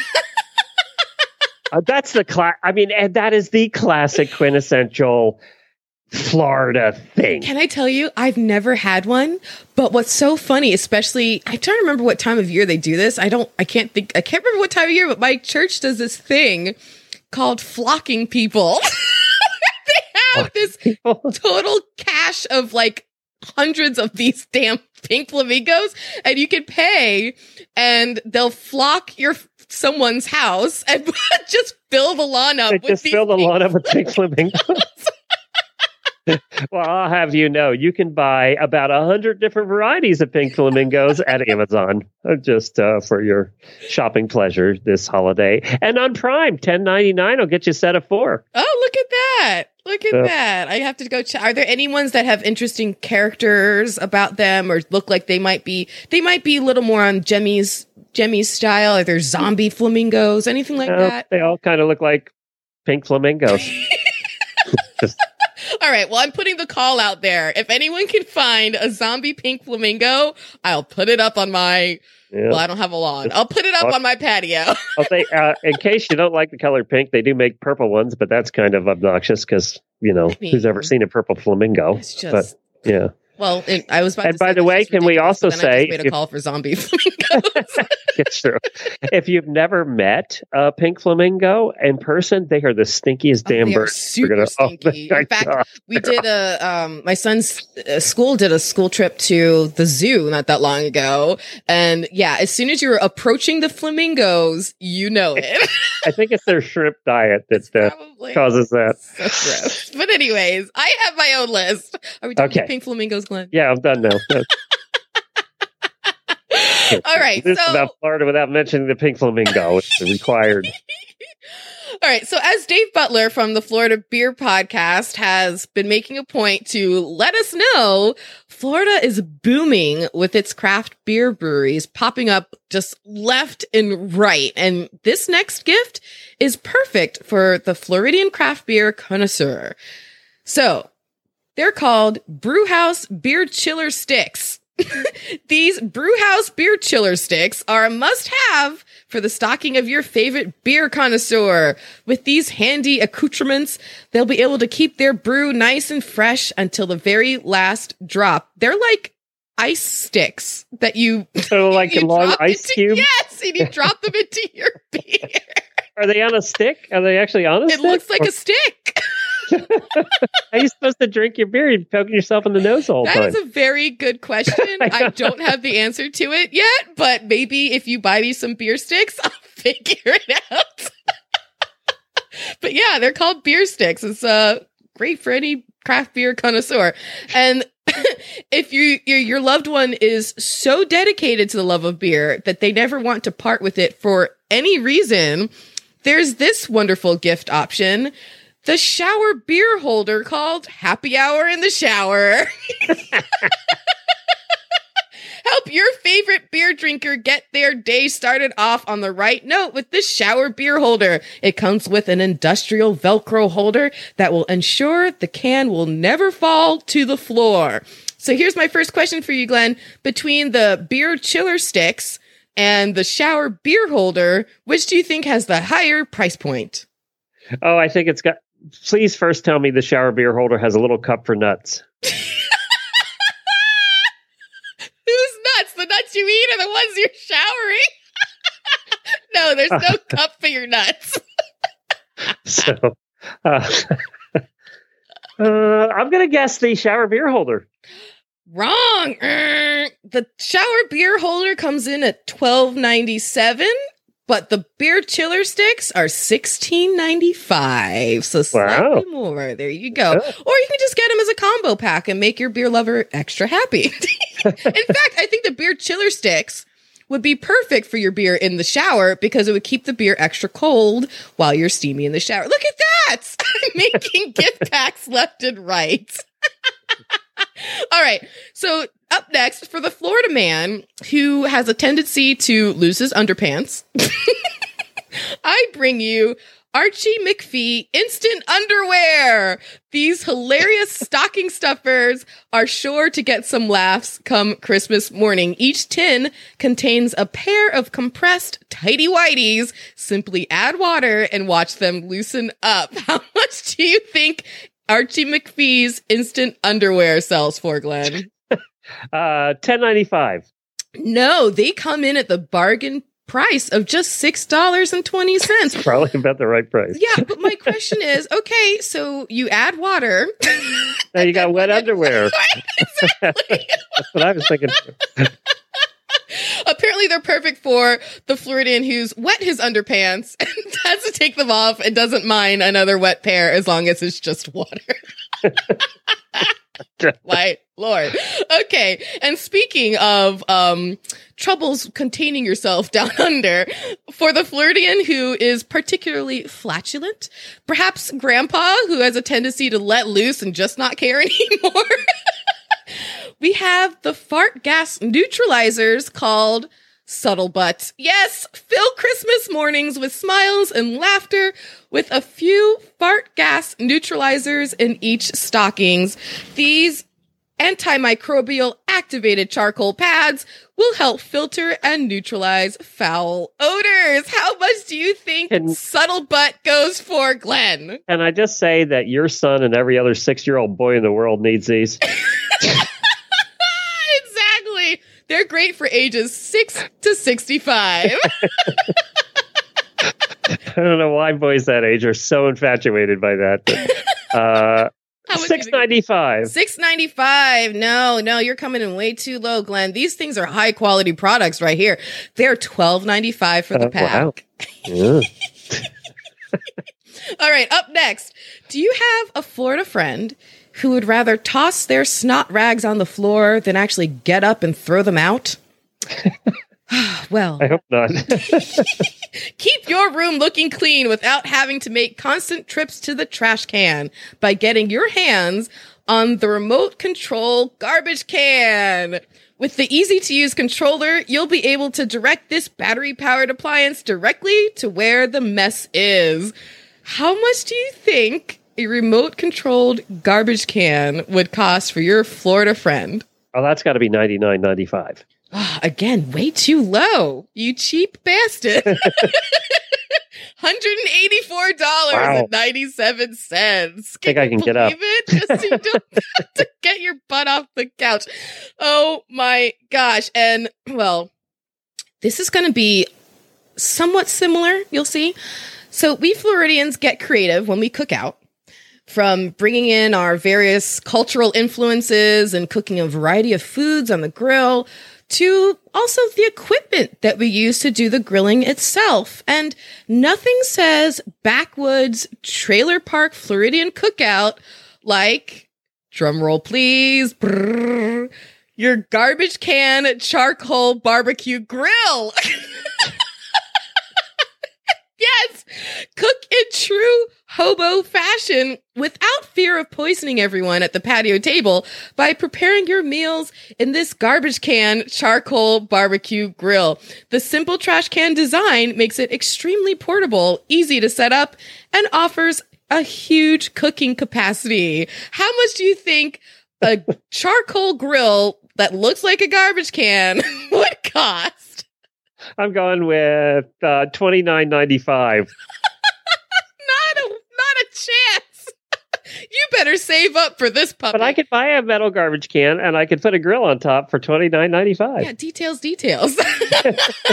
Uh, that's the class. I mean, and that is the classic quintessential Florida thing. Can I tell you, I've never had one, but what's so funny, especially, I'm trying to remember what time of year they do this. I don't, I can't think, I can't remember what time of year, but my church does this thing called flocking people. They have this total cache of like hundreds of these damn pink flamingos, and you can pay and they'll flock your someone's house and just fill the lawn up they with just these fill the lawn up with flamingos. pink flamingos. Well, I'll have you know, you can buy about a hundred different varieties of pink flamingos at Amazon, uh, just uh, for your shopping pleasure this holiday. And on Prime, ten ninety-nine will get you a set of four. Oh, look at that. Look at So- that. I have to go check. Are there any ones that have interesting characters about them or look like they might be, they might be a little more on Jemmy's, Jemmy's style? Are there zombie flamingos? Anything like Uh, that? They all kind of look like pink flamingos. Just, All right. Well, I'm putting the call out there. If anyone can find a zombie pink flamingo, I'll put it up on my, yeah. well, I don't have a lawn. I'll put it up on my patio. I'll say, uh, in case you don't like the color pink, they do make purple ones, but that's kind of obnoxious because, you know, mean, who's ever seen a purple flamingo? It's just, but, yeah. well, it, I was about And to by say the that's way, just can we ridiculous, also but then I say just made a if- call for zombie flamingos? It's true. If you've never met a pink flamingo in person, they are the stinkiest Oh, damn they are birds. super We're gonna- oh stinky. my In fact, God. we did a, um, my son's uh, school did a school trip to the zoo not that long ago. And yeah, as soon as you're approaching the flamingos, you know it. I think it's their shrimp diet that uh, Probably. causes that. So gross. But anyways, I have my own list. Are we talking Okay. about pink flamingos, Glenn? Yeah, I'm done now. All right. This is So, about Florida without mentioning the pink flamingo. It's required. all right. So as Dave Butler from the Florida Beer Podcast has been making a point to let us know, Florida is booming with its craft beer breweries popping up just left and right. And this next gift is perfect for the Floridian craft beer connoisseur. So they're called Brewhouse Beer Chiller Sticks. These Brewhouse Beer Chiller Sticks are a must-have for the stocking of your favorite beer connoisseur. With these handy accoutrements, they'll be able to keep their brew nice and fresh until the very last drop. They're like ice sticks that you, So like you a long drop ice into- cube? Yes, and you drop them into your beer. Are they on a stick? Are they actually on a It stick? looks like Or a stick. how are you supposed to drink your beer? You're poking yourself in the nose the whole That time. is a very good question. I don't have the answer to it yet, but maybe if you buy me some beer sticks, I'll figure it out. But yeah, they're called beer sticks. It's uh, great for any craft beer connoisseur. And if you your, your loved one is so dedicated to the love of beer that they never want to part with it for any reason, there's this wonderful gift option. The shower beer holder called Happy Hour in the Shower. Help your favorite beer drinker get their day started off on the right note with the shower beer holder. It comes with an industrial Velcro holder that will ensure the can will never fall to the floor. So here's my first question for you, Glenn. Between the beer chiller sticks and the shower beer holder, which do you think has the higher price point? Oh, I think it's got. Please first tell me the shower beer holder has a little cup for nuts. Whose nuts? The nuts you eat are the ones you're showering? No, there's no cup for your nuts. So, uh, uh, I'm going to guess the shower beer holder. Wrong. Er, the shower beer holder comes in at twelve ninety-seven, but the beer chiller sticks are sixteen ninety-five. So slightly Wow. more. There you go. Yeah. Or you can just get them as a combo pack and make your beer lover extra happy. In fact, I think the beer chiller sticks would be perfect for your beer in the shower because it would keep the beer extra cold while you're steamy in the shower. Look at that! Making gift packs left and right. All right. So up next, for the Florida man who has a tendency to lose his underpants, I bring you Archie McPhee instant underwear. These hilarious stocking stuffers are sure to get some laughs come Christmas morning. Each tin contains a pair of compressed tighty whities. Simply add water and watch them loosen up. How much do you think Archie McPhee's instant underwear sells for, Glenn? Uh, ten ninety-five. No, they come in at the bargain price of just six dollars and twenty cents. Probably about the right price. Yeah, but my question is, okay, so you add water. Now you got wet underwear. Exactly. That's what I was thinking. Apparently they're perfect for the Floridian who's wet his underpants and has to take them off and doesn't mind another wet pair as long as it's just water. My Lord. Okay. And speaking of um, troubles containing yourself down under, for the Floridian who is particularly flatulent, perhaps grandpa who has a tendency to let loose and just not care anymore, we have the fart gas neutralizers called Subtle Butt. Yes, fill Christmas mornings with smiles and laughter with a few fart gas neutralizers in each stockings. These antimicrobial activated charcoal pads will help filter and neutralize foul odors. How much do you think And- Subtle Butt goes for, Glenn? And I just say that your son and every other six-year-old boy in the world needs these. Exactly. They're great for ages six to sixty-five. I don't know why boys that age are so infatuated by that. But, uh, How much do you six think? ninety-five. six ninety-five. No, no, you're coming in way too low, Glenn. These things are high quality products right here. They're twelve ninety-five for the Oh, pack. wow. Yeah. All right, up next. Do you have a Florida friend who would rather toss their snot rags on the floor than actually get up and throw them out? Well, I hope not. keep your room looking clean without having to make constant trips to the trash can by getting your hands on the remote control garbage can. With the easy to use controller, you'll be able to direct this battery powered appliance directly to where the mess is. How much do you think a remote controlled garbage can would cost for your Florida friend? Oh, that's got to be ninety-nine ninety-five. Ah, again, way too low. You cheap bastard. one hundred eighty-four dollars and ninety-seven cents. I think I can get up. It? Just so you don't have to get your butt off the couch. Oh my gosh. And well, this is going to be somewhat similar, you'll see. So we Floridians get creative when we cook out. From bringing in our various cultural influences and cooking a variety of foods on the grill to also the equipment that we use to do the grilling itself. And nothing says backwoods trailer park Floridian cookout like, drum roll please, brrr, your garbage can charcoal barbecue grill. Yes, cook in true hobo fashion without fear of poisoning everyone at the patio table by preparing your meals in this garbage can charcoal barbecue grill. The simple trash can design makes it extremely portable, easy to set up, and offers a huge cooking capacity. How much do you think a charcoal grill that looks like a garbage can would cost? I'm going with uh, twenty-nine ninety-five. Not a, not a chance. You better save up for this puppy. But I could buy a metal garbage can and I could put a grill on top for twenty-nine ninety-five. Yeah, details, details.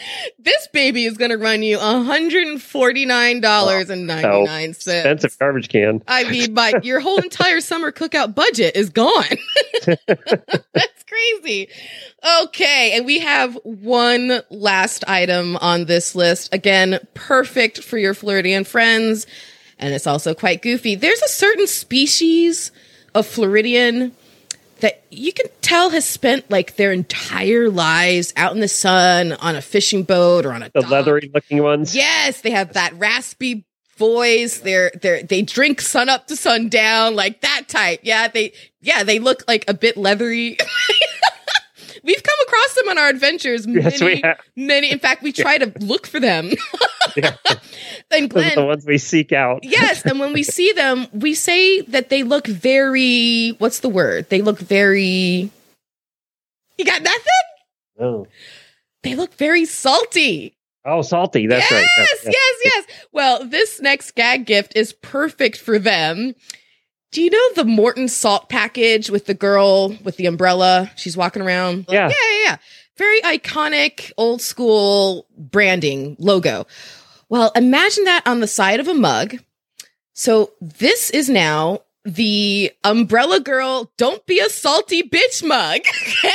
This baby is going to run you one hundred forty-nine dollars and ninety-nine cents. Expensive garbage can. I mean, Mike, your whole entire summer cookout budget is gone. That's crazy. Okay, and we have one last item on this list. Again, perfect for your Floridian friends, and it's also quite goofy. There's a certain species of Floridian that you can tell has spent like their entire lives out in the sun on a fishing boat or on a The dock. leathery looking ones. Yes, they have that raspy voice. They're they they drink sun up to sundown, like that type. Yeah, they yeah they look like a bit leathery. We've come across them on our adventures. Many, Yes, we have. many. In fact, we try to look for them. Yeah. And Those are the Glenn, ones we seek out. yes, and when we see them, we say that they look very. What's the word? They look very. You got nothing? Oh, They look very salty. oh salty. That's yes, right. yes, yes, yes. Well, this next gag gift is perfect for them. Do you know the Morton salt package with the girl with the umbrella? She's walking around. Yeah. Yeah, yeah, yeah. Very iconic, old school branding logo. Well, imagine that on the side of a mug. So this is now the Umbrella Girl Don't Be a Salty Bitch mug. Okay?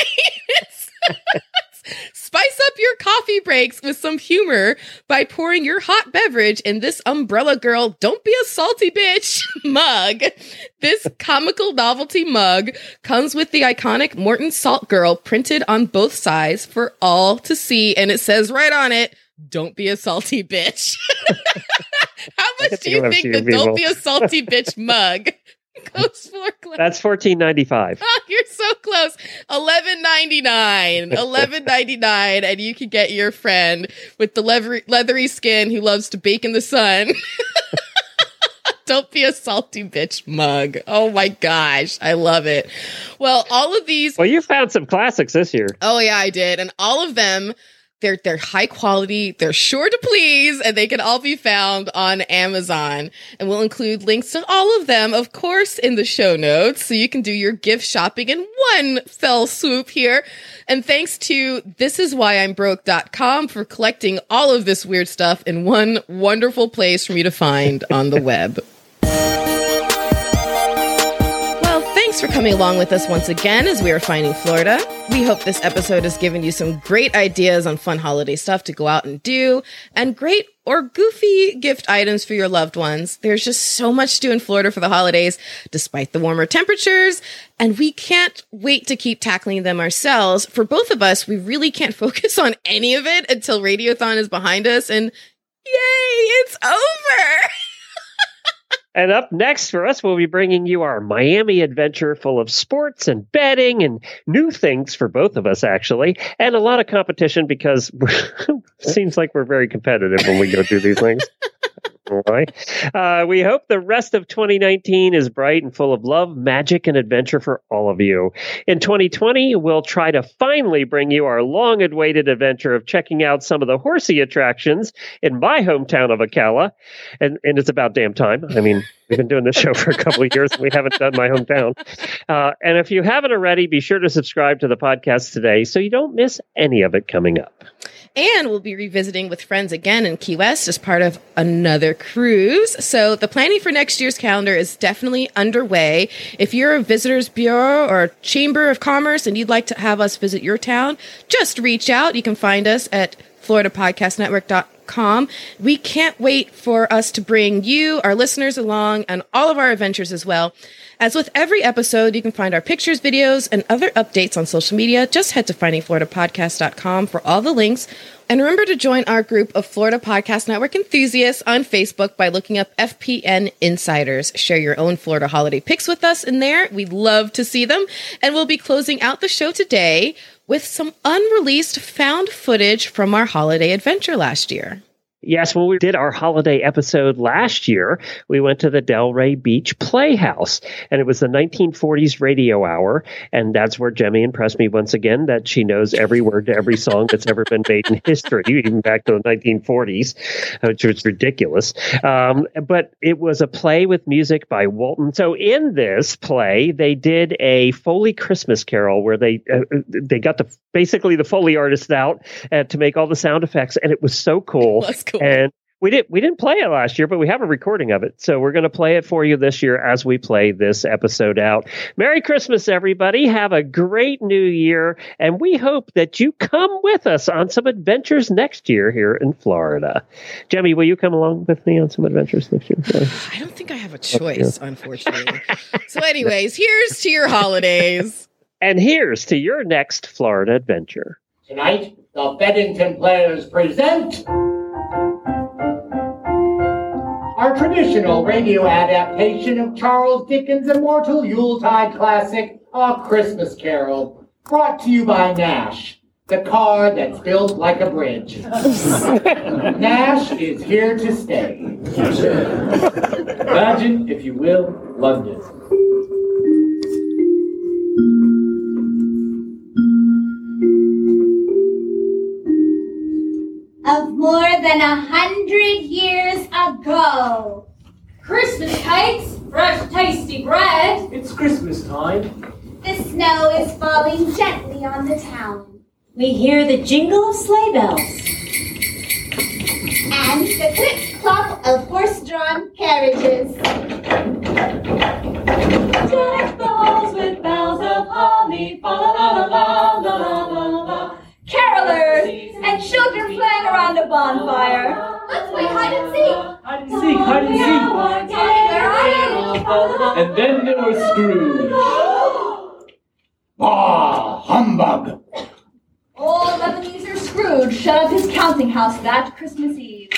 Spice up your coffee breaks with some humor by pouring your hot beverage in this Umbrella Girl Don't Be a Salty Bitch mug. This comical novelty mug comes with the iconic Morton Salt Girl printed on both sides for all to see, and it says right on it, "Don't be a salty bitch." How much do you I've think seen the people. "Don't be a salty bitch" mug goes for, Glenn? That's fourteen ninety-five. Oh, you're so close. eleven ninety-nine. eleven ninety-nine, and you can get your friend with the leathery, leathery skin who loves to bake in the sun. Don't be a salty bitch mug. Oh my gosh. I love it. Well, all of these. Well, you found some classics this year. Oh yeah, I did. And all of them, they're they're high quality, they're sure to please, and they can all be found on Amazon. And we'll include links to all of them, of course, in the show notes, so you can do your gift shopping in one fell swoop here. And thanks to this is why I'm broke dot com for collecting all of this weird stuff in one wonderful place for me to find on the web. Well, thanks for coming along with us once again as we are finding Florida. We hope this episode has given you some great ideas on fun holiday stuff to go out and do, and great or goofy gift items for your loved ones. There's just so much to do in Florida for the holidays, despite the warmer temperatures, and we can't wait to keep tackling them ourselves. For both of us, we really can't focus on any of it until Radiothon is behind us, and yay, it's over! And up next for us, we'll be bringing you our Miami adventure full of sports and betting and new things for both of us, actually, and a lot of competition because it seems like we're very competitive when we go do these things. Why? Uh, we hope the rest of twenty nineteen is bright and full of love, magic, and adventure for all of you. In twenty twenty, we'll try to finally bring you our long-awaited adventure of checking out some of the horsey attractions in my hometown of Ocala. And, and it's about damn time. I mean, we've been doing this show for a couple of years and we haven't done my hometown. Uh, and if you haven't already, be sure to subscribe to the podcast today so you don't miss any of it coming up. And we'll be revisiting with friends again in Key West as part of another cruise. So the planning for next year's calendar is definitely underway. If you're a Visitors Bureau or Chamber of Commerce and you'd like to have us visit your town, just reach out. You can find us at Florida Podcast Network dot com. We can't wait for us to bring you, our listeners, along on all of our adventures as well. As with every episode, you can find our pictures, videos, and other updates on social media. Just head to Finding Florida Podcast dot com for all the links. And remember to join our group of Florida Podcast Network enthusiasts on Facebook by looking up F P N Insiders. Share your own Florida holiday picks with us in there. We'd love to see them. And we'll be closing out the show today with some unreleased found footage from our holiday adventure last year. Yes, when we did our holiday episode last year, we went to the Delray Beach Playhouse, and it was the nineteen forties radio hour, and that's where Jemmy impressed me once again that she knows every word to every song that's ever been made in history, even back to the nineteen forties, which was ridiculous. Um, but it was a play with music by Walton. So in this play, they did a Foley Christmas Carol where they uh, they got the basically the Foley artists out uh, to make all the sound effects, and it was so cool. That's cool. And we didn't we didn't play it last year, but we have a recording of it. So we're going to play it for you this year as we play this episode out. Merry Christmas, everybody. Have a great new year. And we hope that you come with us on some adventures next year here in Florida. Jemmy, will you come along with me on some adventures next year? I don't think I have a choice, unfortunately. So anyways, here's to your holidays. And here's to your next Florida adventure. Tonight, the Beddington Players present our traditional radio adaptation of Charles Dickens' immortal Yuletide classic, A Christmas Carol, brought to you by Nash, the car that's built like a bridge. Nash is here to stay. Imagine, if you will, London. Of more than a hundred years ago. Christmas cakes, fresh tasty bread. It's Christmas time. The snow is falling gently on the town. We hear the jingle of sleigh bells. And the clip-clop of horse-drawn carriages. Deck the halls with boughs of holly, fa la la la la la la la. Carolers and children playing around a bonfire. Let's play hide and seek. Hide and seek, hide and seek. Where are you? And then there was Scrooge. Bah, humbug. Old Ebenezer Scrooge shut up his counting house that Christmas Eve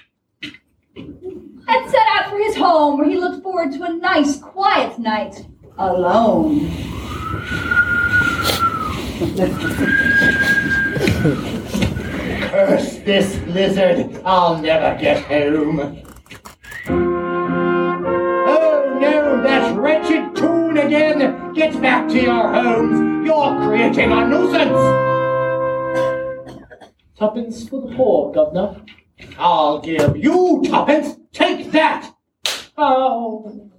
and set out for his home, where he looked forward to a nice, quiet night alone. Curse this blizzard, I'll never get home. Oh no, that wretched tune again! Get back to your homes, you're creating a nuisance! Tuppence for the poor, Governor. I'll give you tuppence, take that! Oh.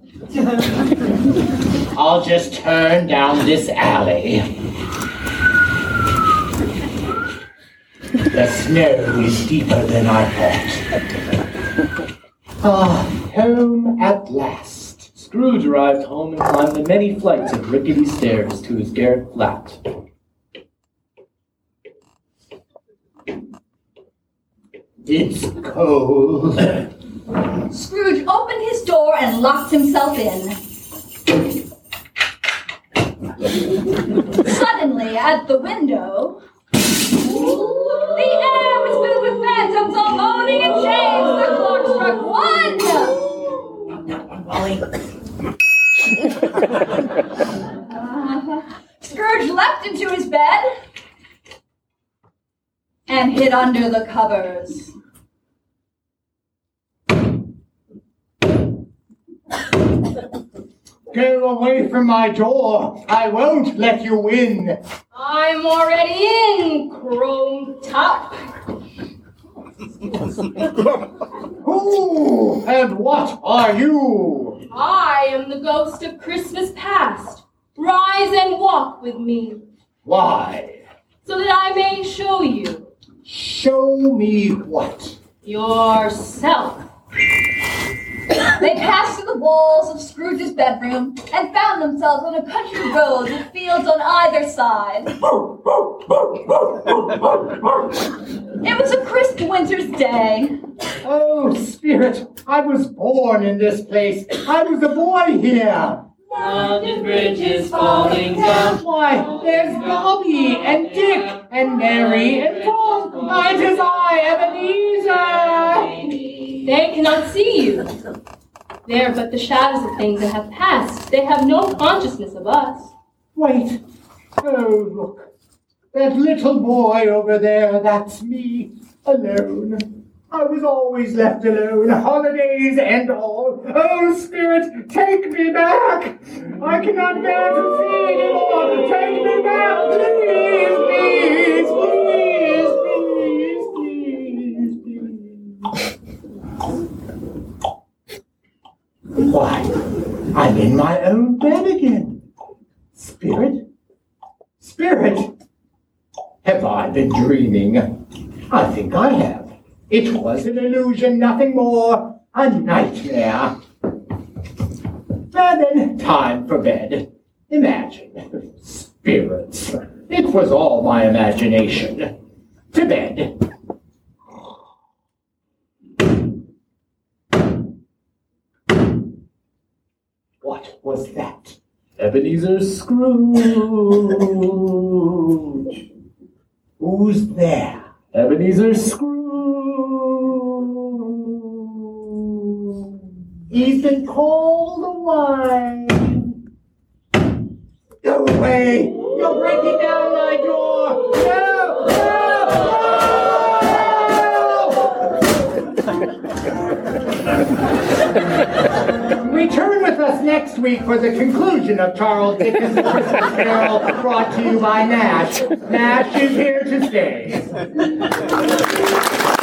I'll just turn down this alley. The snow is deeper than I thought. Ah, home at last. Scrooge arrived home and climbed the many flights of rickety stairs to his garret flat. It's cold. Scrooge opened his door and locked himself in. Suddenly, at the window, the air was filled with phantoms all moaning in chains. The clock struck one. uh, Scrooge leapt into his bed and hid under the covers. Go away from my door. I won't let you in. I'm already in, Chrome Top. Who and what are you? I am the ghost of Christmas past. Rise and walk with me, Why? so that I may show you Show me what? yourself. They passed through the walls of Scrooge's bedroom and found themselves on a country road with fields on either side. It was a crisp winter's day. Oh, Spirit, I was born in this place. I was a boy here. London Bridge is falling down. Why, there's Bobby and Dick and Mary and Tom. It is I, Ebenezer. They cannot see you. They are but the shadows of things that have passed. They have no consciousness of us. Wait. Oh, look. That little boy over there, that's me, alone. I was always left alone, holidays and all. Oh, Spirit, take me back! I cannot bear to see anymore! Take me back, please, please, please, please, please, please. Why, I'm in my own bed again. Spirit? Spirit? Have I been dreaming? I think I have. It was an illusion, nothing more. A nightmare. And then, time for bed. Imagine. Spirits. It was all my imagination. To bed. What was that? Ebenezer Scrooge. Who's there? Ebenezer Scrooge. He's been called a wine. Go away! You're breaking down my door! No! No! Return with us next week for the conclusion of Charles Dickens' Christmas Carol, brought to you by Nash. Nash is here to stay.